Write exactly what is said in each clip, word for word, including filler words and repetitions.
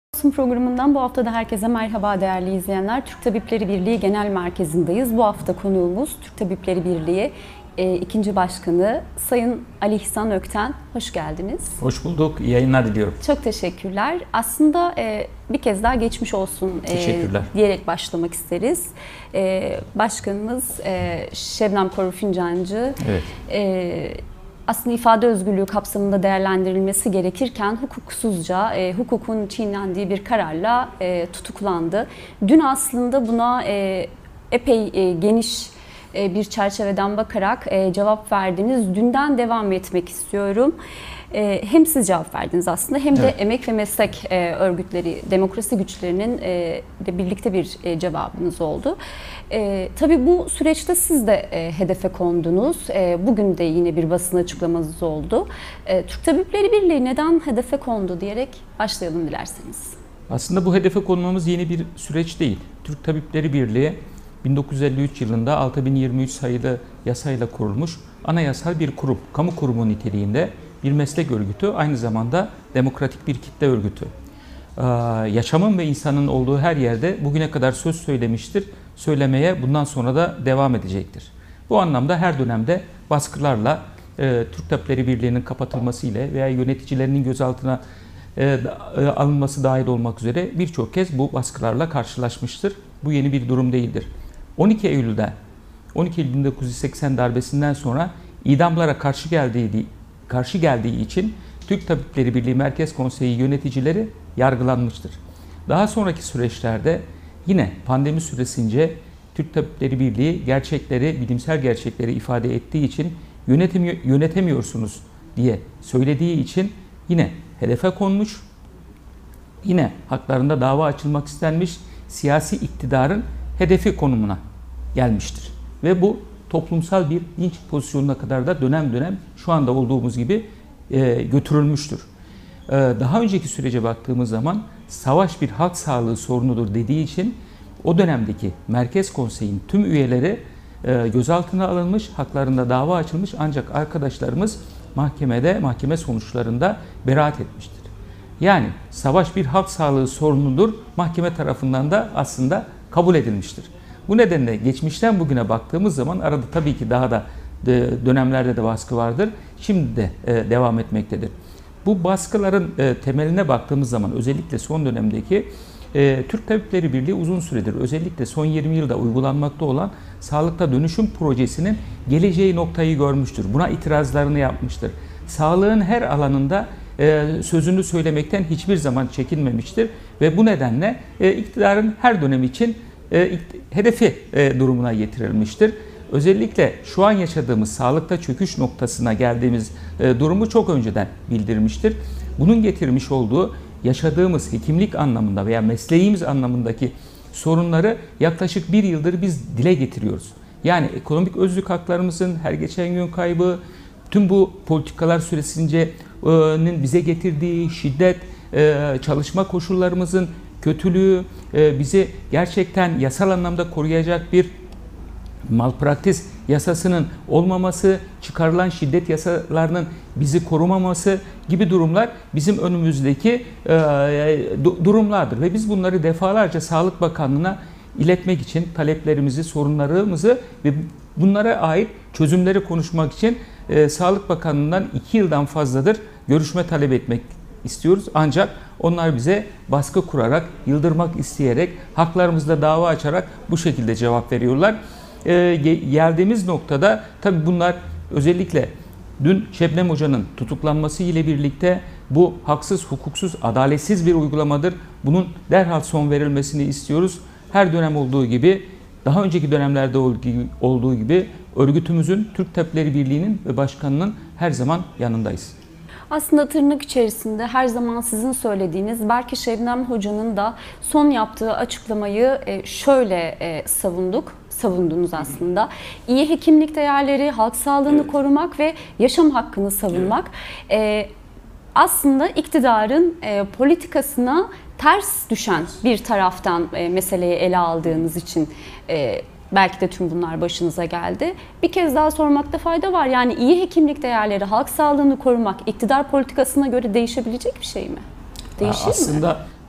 Basın programından bu hafta da herkese merhaba değerli izleyenler. Türk Tabipleri Birliği Genel Merkezi'ndeyiz. Bu hafta konuğumuz Türk Tabipleri Birliği e, ikinci Başkanı Sayın Ali İhsan Ökten. Hoş geldiniz. Hoş bulduk. İyi yayınlar diliyorum. Çok teşekkürler. Aslında e, bir kez daha geçmiş olsun e, diyerek başlamak isteriz. E, başkanımız e, Şebnem Korur Fincancı. Evet. E, Aslında ifade özgürlüğü kapsamında değerlendirilmesi gerekirken hukuksuzca, e, hukukun çiğnendiği bir kararla e, tutuklandı. Dün aslında buna e, epey e, geniş e, bir çerçeveden bakarak e, cevap verdiniz. Dünden devam etmek istiyorum. E, hem siz cevap verdiniz aslında hem de evet. emek ve meslek e, örgütleri, demokrasi güçlerinin e, de birlikte bir e, cevabınız oldu. E, tabii bu süreçte siz de e, hedefe kondunuz. E, bugün de yine bir basın açıklamanız oldu. E, Türk Tabipleri Birliği neden hedefe kondu diyerek başlayalım dilerseniz. Aslında bu hedefe konmamız yeni bir süreç değil. Türk Tabipleri Birliği bin dokuz yüz elli üç yılında altı bin yirmi üç sayılı yasayla kurulmuş anayasal bir kurum, kamu kurumu niteliğinde bir meslek örgütü, aynı zamanda demokratik bir kitle örgütü. Ee, yaşamın ve insanın olduğu her yerde bugüne kadar söz söylemiştir, söylemeye bundan sonra da devam edecektir. Bu anlamda her dönemde baskılarla e, Türk Tabipleri Birliği'nin kapatılması ile veya yöneticilerinin gözaltına e, e, alınması dahil olmak üzere birçok kez bu baskılarla karşılaşmıştır. Bu yeni bir durum değildir. on iki Eylül'de on iki Eylül bin dokuz yüz seksen darbesinden sonra idamlara karşı geldiği karşı geldiği için Türk Tabipleri Birliği Merkez Konseyi yöneticileri yargılanmıştır. Daha sonraki süreçlerde yine pandemi süresince Türk Tabipleri Birliği gerçekleri, bilimsel gerçekleri ifade ettiği için yönetemiyor, yönetemiyorsunuz diye söylediği için yine hedefe konmuş, yine haklarında dava açılmak istenmiş, siyasi iktidarın hedefi konumuna gelmiştir. Ve bu toplumsal bir linç pozisyonuna kadar da dönem dönem şu anda olduğumuz gibi e, götürülmüştür. E, daha önceki sürece baktığımız zaman savaş bir halk sağlığı sorunudur dediği için o dönemdeki Merkez Konseyi'nin tüm üyeleri e, gözaltına alınmış, haklarında dava açılmış, ancak arkadaşlarımız mahkemede, mahkeme sonuçlarında beraat etmiştir. Yani savaş bir halk sağlığı sorunudur, mahkeme tarafından da aslında kabul edilmiştir. Bu nedenle geçmişten bugüne baktığımız zaman arada tabii ki daha da dönemlerde de baskı vardır. Şimdi de devam etmektedir. Bu baskıların temeline baktığımız zaman özellikle son dönemdeki Türk Tabipleri Birliği uzun süredir özellikle son yirmi yılda uygulanmakta olan Sağlıkta Dönüşüm Projesi'nin geleceği noktayı görmüştür. Buna itirazlarını yapmıştır. Sağlığın her alanında sözünü söylemekten hiçbir zaman çekinmemiştir ve bu nedenle iktidarın her dönem için hedefi durumuna getirilmiştir. Özellikle şu an yaşadığımız sağlıkta çöküş noktasına geldiğimiz durumu çok önceden bildirmiştir. Bunun getirmiş olduğu yaşadığımız hekimlik anlamında veya mesleğimiz anlamındaki sorunları yaklaşık bir yıldır biz dile getiriyoruz. Yani ekonomik özlük haklarımızın her geçen gün kaybı, tüm bu politikalar süresince'nin bize getirdiği şiddet, çalışma koşullarımızın kötülüğü, bizi gerçekten yasal anlamda koruyacak bir malpraktis yasasının olmaması, çıkarılan şiddet yasalarının bizi korumaması gibi durumlar bizim önümüzdeki durumlardır. Ve biz bunları defalarca Sağlık Bakanlığı'na iletmek için taleplerimizi, sorunlarımızı ve bunlara ait çözümleri konuşmak için Sağlık Bakanlığı'ndan iki yıldan fazladır görüşme talep etmek istiyoruz. Ancak onlar bize baskı kurarak, yıldırmak isteyerek, haklarımızda dava açarak bu şekilde cevap veriyorlar. Ee, geldiğimiz noktada tabii bunlar özellikle dün Şebnem Hoca'nın tutuklanması ile birlikte bu haksız, hukuksuz, adaletsiz bir uygulamadır. Bunun derhal son verilmesini istiyoruz. Her dönem olduğu gibi, daha önceki dönemlerde olduğu gibi örgütümüzün, Türk Tabipleri Birliği'nin ve başkanının her zaman yanındayız. Aslında tırnak içerisinde her zaman sizin söylediğiniz, belki Şebnem Hoca'nın da son yaptığı açıklamayı şöyle savunduk, savundunuz aslında. İyi hekimlik değerleri, halk sağlığını evet. korumak ve yaşam hakkını savunmak. Evet. Aslında iktidarın politikasına ters düşen bir taraftan meseleyi ele aldığınız için belki de tüm bunlar başınıza geldi. Bir kez daha sormakta fayda var. Yani iyi hekimlik değerleri, halk sağlığını korumak iktidar politikasına göre değişebilecek bir şey mi? Değişir Aslında mi?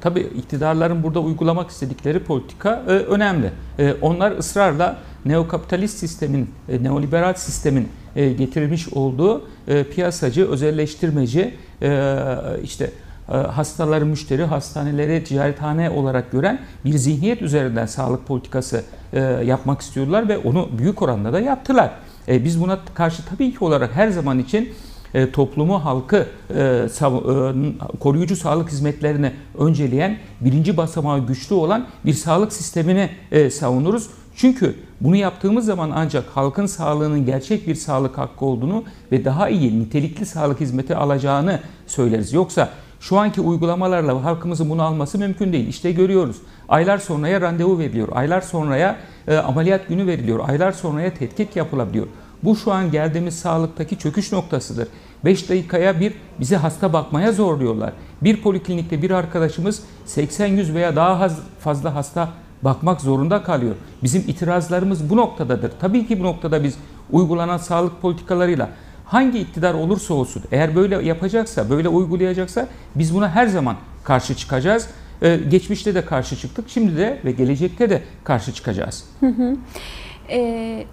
tabii iktidarların burada uygulamak istedikleri politika e, önemli. E, onlar ısrarla neokapitalist sistemin, e, neoliberal sistemin e, getirilmiş olduğu e, piyasacı, özelleştirmeci, e, işte e, hastaları müşteri, hastaneleri ticarethane olarak gören bir zihniyet üzerinden sağlık politikası e, yapmak istiyorlar ve onu büyük oranda da yaptılar. E, biz buna karşı tabii ki olarak her zaman için E, toplumu, halkı e, sav, e, koruyucu sağlık hizmetlerini önceleyen, birinci basamağı güçlü olan bir sağlık sistemini e, savunuruz. Çünkü bunu yaptığımız zaman ancak halkın sağlığının gerçek bir sağlık hakkı olduğunu ve daha iyi, nitelikli sağlık hizmeti alacağını söyleriz. Yoksa şu anki uygulamalarla halkımızın bunu alması mümkün değil. İşte görüyoruz. Aylar sonraya randevu veriliyor. Aylar sonraya e, ameliyat günü veriliyor. Aylar sonraya tetkik yapılabiliyor. Bu şu an geldiğimiz sağlıktaki çöküş noktasıdır. beş dakikaya bir bizi hasta bakmaya zorluyorlar. Bir poliklinikte bir arkadaşımız seksen yüz veya daha fazla hasta bakmak zorunda kalıyor. Bizim itirazlarımız bu noktadadır. Tabii ki bu noktada biz uygulanan sağlık politikalarıyla hangi iktidar olursa olsun eğer böyle yapacaksa, böyle uygulayacaksa biz buna her zaman karşı çıkacağız. Ee, geçmişte de karşı çıktık. Şimdi de ve gelecekte de karşı çıkacağız. Hı hı. Ee...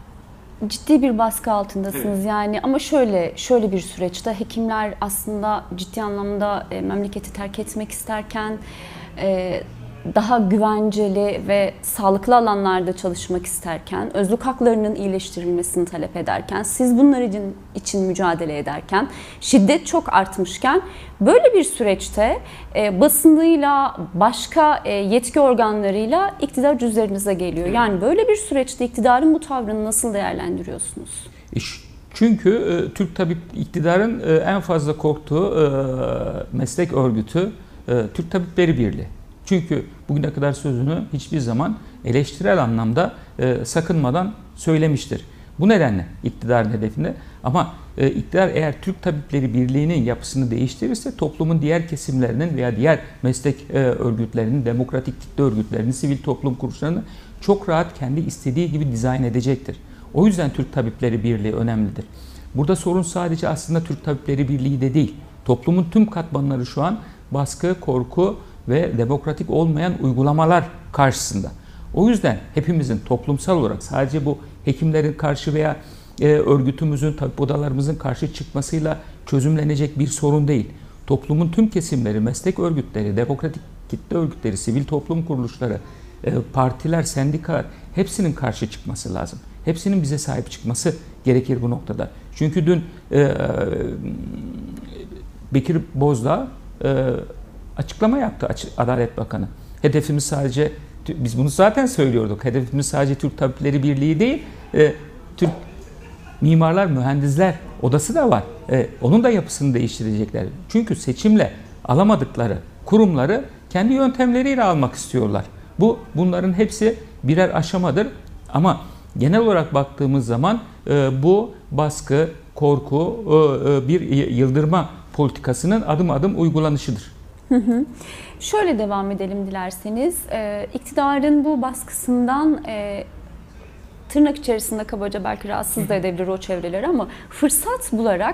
Ciddi bir baskı altındasınız, evet. Yani ama şöyle şöyle bir süreçte hekimler aslında ciddi anlamda e, memleketi terk etmek isterken e, daha güvenceli ve sağlıklı alanlarda çalışmak isterken, özlük haklarının iyileştirilmesini talep ederken, siz bunlar için, için mücadele ederken, şiddet çok artmışken böyle bir süreçte e, basınıyla, başka e, yetki organlarıyla iktidar üzerinize geliyor. Yani böyle bir süreçte iktidarın bu tavrını nasıl değerlendiriyorsunuz? Çünkü e, Türk Tabip iktidarın e, en fazla korktuğu e, meslek örgütü e, Türk Tabipleri Birliği. Çünkü bugüne kadar sözünü hiçbir zaman eleştirel anlamda e, sakınmadan söylemiştir. Bu nedenle iktidarın hedefinde. Ama e, iktidar eğer Türk Tabipleri Birliği'nin yapısını değiştirirse toplumun diğer kesimlerinin veya diğer meslek e, örgütlerinin, demokratik kitle örgütlerinin, sivil toplum kuruluşlarını çok rahat kendi istediği gibi dizayn edecektir. O yüzden Türk Tabipleri Birliği önemlidir. Burada sorun sadece aslında Türk Tabipleri Birliği de değil. Toplumun tüm katmanları şu an baskı, korku ve demokratik olmayan uygulamalar karşısında. O yüzden hepimizin toplumsal olarak sadece bu hekimlerin karşı veya e, örgütümüzün, tabip odalarımızın karşı çıkmasıyla çözümlenecek bir sorun değil. Toplumun tüm kesimleri, meslek örgütleri, demokratik kitle örgütleri, sivil toplum kuruluşları, e, partiler, sendikalar hepsinin karşı çıkması lazım. Hepsinin bize sahip çıkması gerekir bu noktada. Çünkü dün e, Bekir Bozdağ e, açıklama yaptı Adalet Bakanı. Hedefimiz sadece, biz bunu zaten söylüyorduk, hedefimiz sadece Türk Tabipleri Birliği değil, e, Türk Mimarlar, Mühendisler Odası da var. E, onun da yapısını değiştirecekler. Çünkü seçimle alamadıkları kurumları kendi yöntemleriyle almak istiyorlar. Bu bunların hepsi birer aşamadır. Ama genel olarak baktığımız zaman e, bu baskı, korku e, bir yıldırma politikasının adım adım uygulanışıdır. Hı hı. Şöyle devam edelim dilerseniz. Ee, iktidarın bu baskısından e, tırnak içerisinde kabaca belki rahatsız da edebilir o çevreleri ama fırsat bularak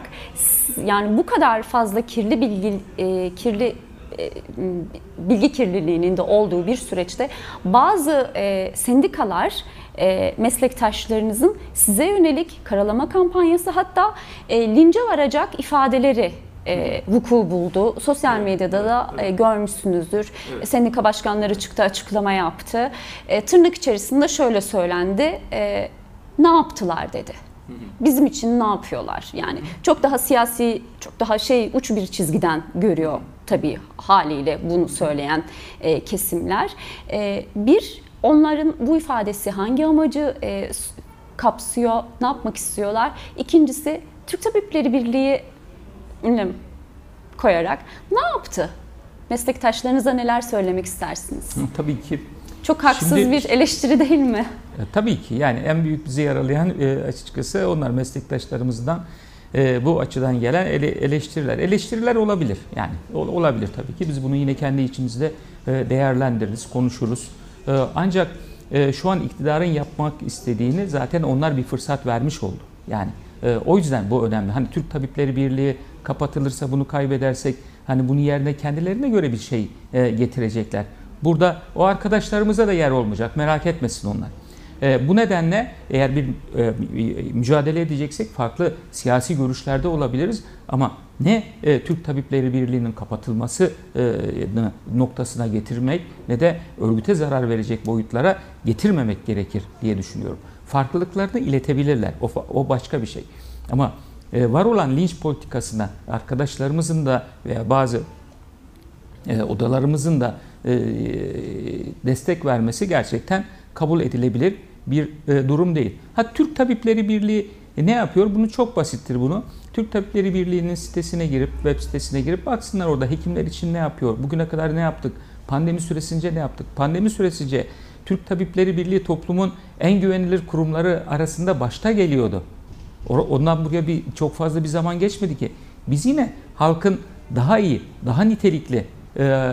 yani bu kadar fazla kirli bilgi e, kirli e, bilgi kirliliğinin de olduğu bir süreçte bazı e, sendikalar e, meslektaşlarınızın size yönelik karalama kampanyası hatta e, lince varacak ifadeleri E, vuku buldu. Sosyal medyada da e, görmüşsünüzdür. Evet. Sendika başkanları çıktı, açıklama yaptı. E, tırnak içerisinde şöyle söylendi. E, ne yaptılar dedi. Bizim için ne yapıyorlar? Yani çok daha siyasi, çok daha şey uç bir çizgiden görüyor tabii haliyle bunu söyleyen e, kesimler. E, bir, onların bu ifadesi hangi amacı e, kapsıyor, ne yapmak istiyorlar? İkincisi, Türk Tabipleri Birliği ünlem koyarak ne yaptı? Meslektaşlarınıza neler söylemek istersiniz? Tabii ki. Çok haksız Şimdi, bir eleştiri değil mi? E, tabii ki. Yani en büyük bizi yaralayan e, açıkçası onlar meslektaşlarımızdan e, bu açıdan gelen ele, eleştiriler. Eleştiriler olabilir. Yani ol, olabilir tabii ki. Biz bunu yine kendi içimizde e, değerlendiririz, konuşuruz. E, ancak e, şu an iktidarın yapmak istediğini zaten onlar bir fırsat vermiş oldu. Yani e, o yüzden bu önemli. Hani Türk Tabipleri Birliği kapatılırsa bunu kaybedersek Hani bunu yerine kendilerine göre bir şey e, getirecekler. Burada o arkadaşlarımıza da yer olmayacak. Merak etmesin onlar. E, bu nedenle eğer bir e, mücadele edeceksek farklı siyasi görüşlerde olabiliriz. Ama ne e, Türk Tabipleri Birliği'nin kapatılması e, noktasına getirmek ne de örgüte zarar verecek boyutlara getirmemek gerekir diye düşünüyorum. Farklılıklarını iletebilirler. O, o başka bir şey. Ama e, var olan linç politikasına arkadaşlarımızın da veya bazı e, odalarımızın da e, destek vermesi gerçekten kabul edilebilir bir e, durum değil. Ha, Türk Tabipleri Birliği e, ne yapıyor? Bunu çok basittir bunu. Türk Tabipleri Birliği'nin sitesine girip, web sitesine girip baksınlar orada hekimler için ne yapıyor? Bugüne kadar ne yaptık? Pandemi süresince ne yaptık? Pandemi süresince Türk Tabipleri Birliği toplumun en güvenilir kurumları arasında başta geliyordu. Ondan buraya bir çok fazla bir zaman geçmedi ki. Biz yine halkın daha iyi, daha nitelikli e,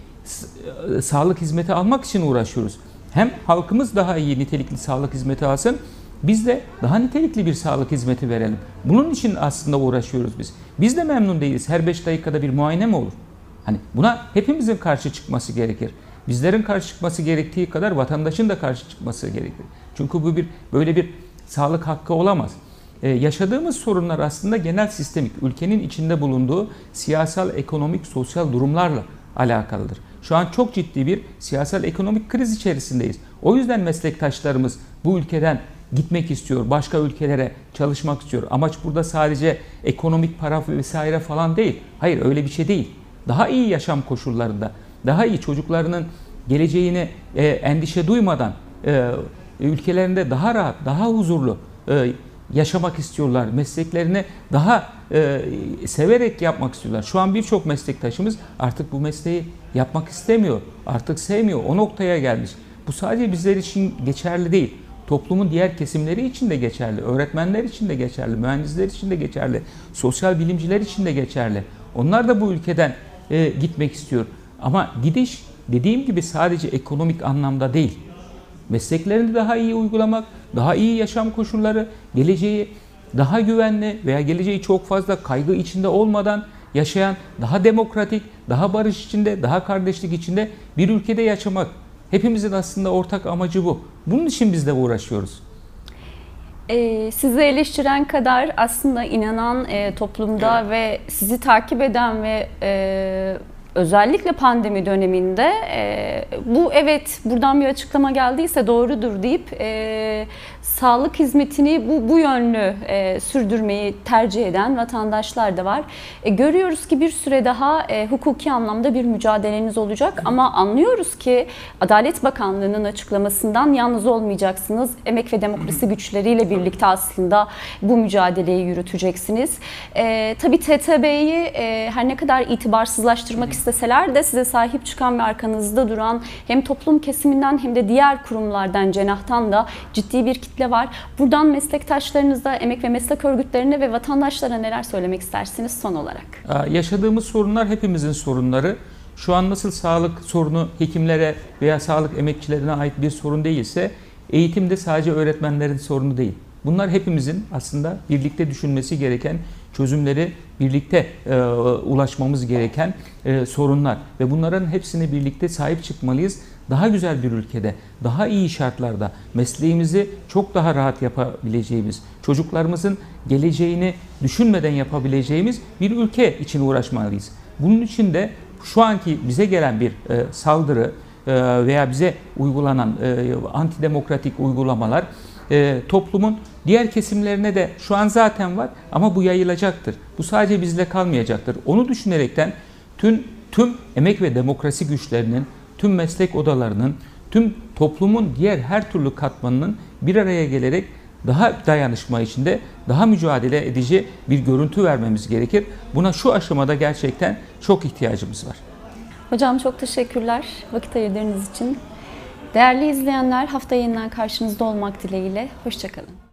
sağlık hizmeti almak için uğraşıyoruz. Hem halkımız daha iyi nitelikli sağlık hizmeti alsın, biz de daha nitelikli bir sağlık hizmeti verelim. Bunun için aslında uğraşıyoruz biz. Biz de memnun değiliz. Her beş dakikada bir muayene mi olur? Hani buna hepimizin karşı çıkması gerekir. Bizlerin karşı çıkması gerektiği kadar vatandaşın da karşı çıkması gerekir. Çünkü bu bir böyle bir sağlık hakkı olamaz. Ee, yaşadığımız sorunlar aslında genel sistemik, ülkenin içinde bulunduğu siyasal, ekonomik, sosyal durumlarla alakalıdır. Şu an çok ciddi bir siyasal ekonomik kriz içerisindeyiz. O yüzden meslektaşlarımız bu ülkeden gitmek istiyor, başka ülkelere çalışmak istiyor. Amaç burada sadece ekonomik para vesaire falan değil. Hayır, öyle bir şey değil. Daha iyi yaşam koşullarında, daha iyi çocuklarının geleceğine e, endişe duymadan e, ülkelerinde daha rahat, daha huzurlu e, yaşamak istiyorlar. Mesleklerini daha e, severek yapmak istiyorlar. Şu an birçok meslektaşımız artık bu mesleği yapmak istemiyor. Artık sevmiyor. O noktaya gelmiş. Bu sadece bizler için geçerli değil. Toplumun diğer kesimleri için de geçerli. Öğretmenler için de geçerli. Mühendisler için de geçerli. Sosyal bilimciler için de geçerli. Onlar da bu ülkeden e, gitmek istiyor. Ama gidiş dediğim gibi sadece ekonomik anlamda değil. Mesleklerini daha iyi uygulamak, daha iyi yaşam koşulları, geleceği daha güvenli veya geleceği çok fazla kaygı içinde olmadan yaşayan, daha demokratik, daha barış içinde, daha kardeşlik içinde bir ülkede yaşamak. Hepimizin aslında ortak amacı bu. Bunun için biz de uğraşıyoruz. Ee, sizi eleştiren kadar aslında inanan e, toplumda evet. ve sizi takip eden ve e, özellikle pandemi döneminde e, bu evet buradan bir açıklama geldiyse doğrudur deyip e, sağlık hizmetini bu, bu yönlü e, sürdürmeyi tercih eden vatandaşlar da var. E, görüyoruz ki bir süre daha e, hukuki anlamda bir mücadeleniz olacak ama anlıyoruz ki Adalet Bakanlığı'nın açıklamasından yalnız olmayacaksınız. Emek ve demokrasi güçleriyle birlikte aslında bu mücadeleyi yürüteceksiniz. E, tabii T T B'yi e, her ne kadar itibarsızlaştırmak isteseler de size sahip çıkan ve arkanızda duran hem toplum kesiminden hem de diğer kurumlardan, cenahtan da ciddi bir kitle var. Buradan meslektaşlarınıza, emek ve meslek örgütlerine ve vatandaşlara neler söylemek istersiniz son olarak? Yaşadığımız sorunlar hepimizin sorunları. Şu an nasıl sağlık sorunu hekimlere veya sağlık emekçilerine ait bir sorun değilse, eğitim de sadece öğretmenlerin sorunu değil. Bunlar hepimizin aslında birlikte düşünmesi gereken, çözümleri birlikte e, ulaşmamız gereken e, sorunlar. Ve bunların hepsine birlikte sahip çıkmalıyız. Daha güzel bir ülkede, daha iyi şartlarda mesleğimizi çok daha rahat yapabileceğimiz, çocuklarımızın geleceğini düşünmeden yapabileceğimiz bir ülke için uğraşmalıyız. Bunun için de şu anki bize gelen bir e, saldırı e, veya bize uygulanan e, antidemokratik uygulamalar e, toplumun diğer kesimlerine de şu an zaten var ama bu yayılacaktır. Bu sadece bizle kalmayacaktır. Onu düşünerekten tüm, tüm emek ve demokrasi güçlerinin, tüm meslek odalarının, tüm toplumun diğer her türlü katmanının bir araya gelerek daha dayanışma içinde, daha mücadele edici bir görüntü vermemiz gerekir. Buna şu aşamada gerçekten çok ihtiyacımız var. Hocam çok teşekkürler vakit ayırdığınız için. Değerli izleyenler, hafta yeniden karşınızda olmak dileğiyle. Hoşça kalın.